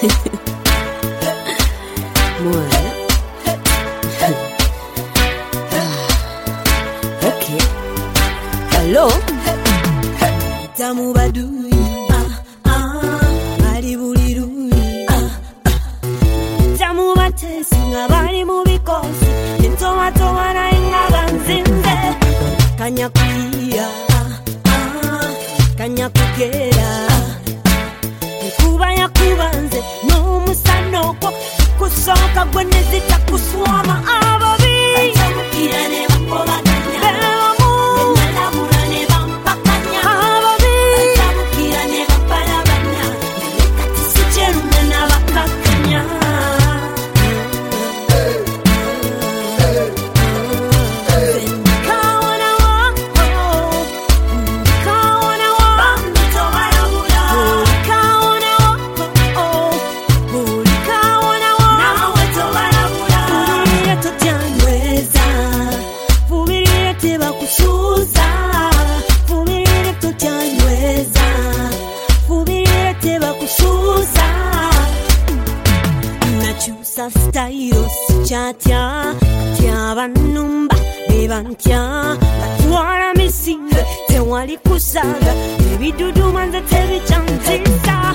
Mwana. Okay. Hello. Tamu badui. Bali bulirui. Tamu batesi nga bali mu bikosi. Entomato wana inga banzinze. Kanya kuia. Kanya kukera. Kuba ya kubanze no musanoko kusoka gwenezi takuswama ababi atamukirane bakobaganya nalabulane bampakanya ababi atamukirane bapalabanya kati sicheruna nabakakanya Style chatya tyabanumba bebantya batwala misinga tewali kusaga ebidudu manze tebichanzisa